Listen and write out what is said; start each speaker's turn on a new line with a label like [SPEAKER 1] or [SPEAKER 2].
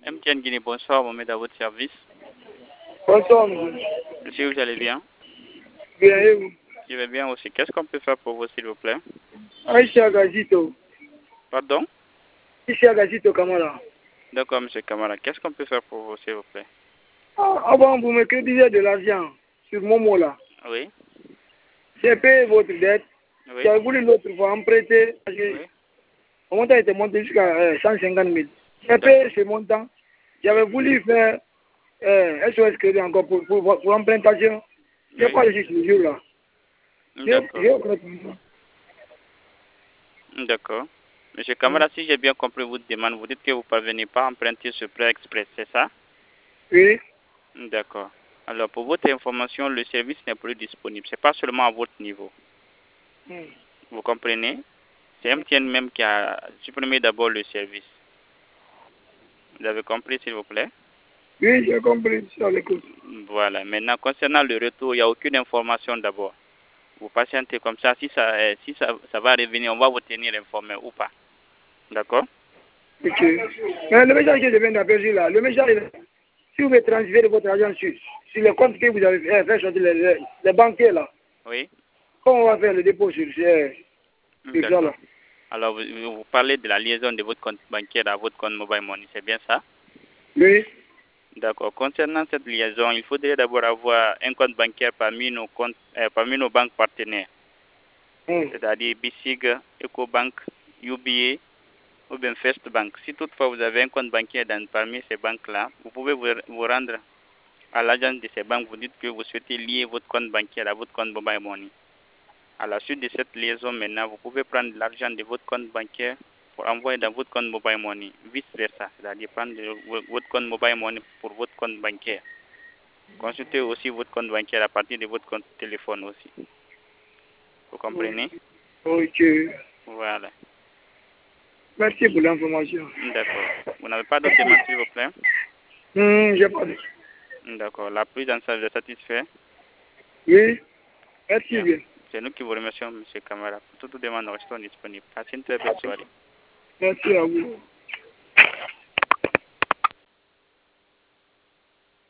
[SPEAKER 1] MTN Guinée, bonsoir, Mohamed à votre service.
[SPEAKER 2] Bonsoir, monsieur.
[SPEAKER 1] Monsieur, vous allez bien?
[SPEAKER 2] Bien, et vous?
[SPEAKER 1] Je vais bien aussi. Qu'est-ce qu'on peut faire pour vous, s'il vous plaît?
[SPEAKER 2] Aïcha Gazito.
[SPEAKER 1] Pardon?
[SPEAKER 2] Aïcha Gazito Kamala.
[SPEAKER 1] D'accord, monsieur Kamara. Qu'est-ce qu'on peut faire pour vous, s'il vous plaît?
[SPEAKER 2] Avant, vous me créditez de l'argent sur Momo là.
[SPEAKER 1] Oui,
[SPEAKER 2] J'ai payé votre dette.
[SPEAKER 1] oui,
[SPEAKER 2] J'ai voulu l'autre fois emprunter.
[SPEAKER 1] oui.
[SPEAKER 2] Mon montant était monté jusqu'à 150 000. J'ai
[SPEAKER 1] D'accord.
[SPEAKER 2] payé ce montant. J'avais voulu faire SOS Crédit encore pour empruntation. Je n'ai
[SPEAKER 1] Oui.
[SPEAKER 2] pas réussi ce jour-là.
[SPEAKER 1] D'accord. D'accord. Monsieur Kamara, si j'ai bien compris votre demande, vous dites que vous ne parvenez pas à emprunter ce prêt express, c'est ça?
[SPEAKER 2] Oui.
[SPEAKER 1] D'accord. Alors, pour votre information, le service n'est plus disponible. Ce n'est pas seulement à votre niveau. Vous comprenez? C'est MTN même qui a supprimé d'abord le service. Vous avez compris, s'il vous plaît?
[SPEAKER 2] Oui, j'ai compris. Je suis à l'écoute.
[SPEAKER 1] Voilà. Maintenant, concernant le retour, il n'y a aucune information d'abord. Vous patientez comme ça. Si ça va revenir, on va vous tenir informé ou pas. D'accord?
[SPEAKER 2] Ok. Mais le message que je viens d'apercevoir là, le message, si vous voulez transférer votre argent sur le compte que vous avez fait sortir les banquiers là,
[SPEAKER 1] Oui.
[SPEAKER 2] comment on va faire le dépôt sur ça
[SPEAKER 1] D'accord.
[SPEAKER 2] là?
[SPEAKER 1] Alors, vous parlez de la liaison de votre compte bancaire à votre compte mobile money, c'est bien ça?
[SPEAKER 2] Oui.
[SPEAKER 1] D'accord. Concernant cette liaison, il faudrait d'abord avoir un compte bancaire parmi nos comptes, parmi nos banques partenaires, c'est-à-dire BICIG, EcoBank, UBA ou bien First Bank. Si toutefois vous avez un compte bancaire parmi ces banques-là, vous pouvez vous rendre à l'agence de ces banques, vous dites que vous souhaitez lier votre compte bancaire à votre compte mobile money. À la suite de cette liaison, maintenant, vous pouvez prendre l'argent de votre compte bancaire pour envoyer dans votre compte mobile money, vice-versa, c'est-à-dire prendre votre compte mobile money pour votre compte bancaire. Consultez aussi votre compte bancaire à partir de votre compte téléphone aussi. Vous comprenez?
[SPEAKER 2] Ok.
[SPEAKER 1] Voilà.
[SPEAKER 2] Merci pour l'information.
[SPEAKER 1] D'accord. Vous n'avez pas d'autres demandes, s'il vous plaît?
[SPEAKER 2] J'ai pas dit.
[SPEAKER 1] D'accord. La prise en charge est satisfaite?
[SPEAKER 2] Oui. Merci
[SPEAKER 1] Bien.
[SPEAKER 2] bien.
[SPEAKER 1] C'est nous qui vous remercions, M. Kamara. Pour toute demande, nous restons disponibles. Passez une très belle soirée.
[SPEAKER 2] Merci à vous.